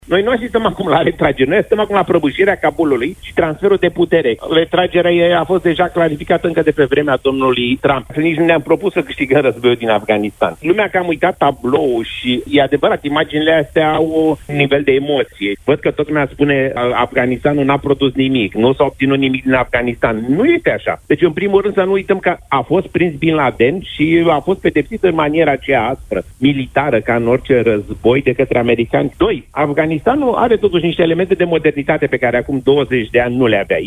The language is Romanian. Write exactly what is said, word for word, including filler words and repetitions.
Noi nu asistăm acum la retragere, noi asistăm acum la prăbușirea Kabulului și transferul de putere. Retragerea a fost deja clarificată încă de pe vremea domnului Trump. Nici nu ne-am propus să câștigăm războiul din Afganistan. Lumea că am uitat tabloul și e adevărat, imaginile astea au un nivel de emoție. Văd că tot lumea spune Afganistanul n-a produs nimic, nu s-a obținut nimic din Afganistan. Nu este așa. Deci, în primul rând, să nu uităm că a fost prins Bin Laden și a fost pedepsit în maniera aceea aspră, militară, ca în orice război, de către americani. Doi, Afganistanul are totuși niște elemente de modernitate pe care acum douăzeci de ani nu le avea.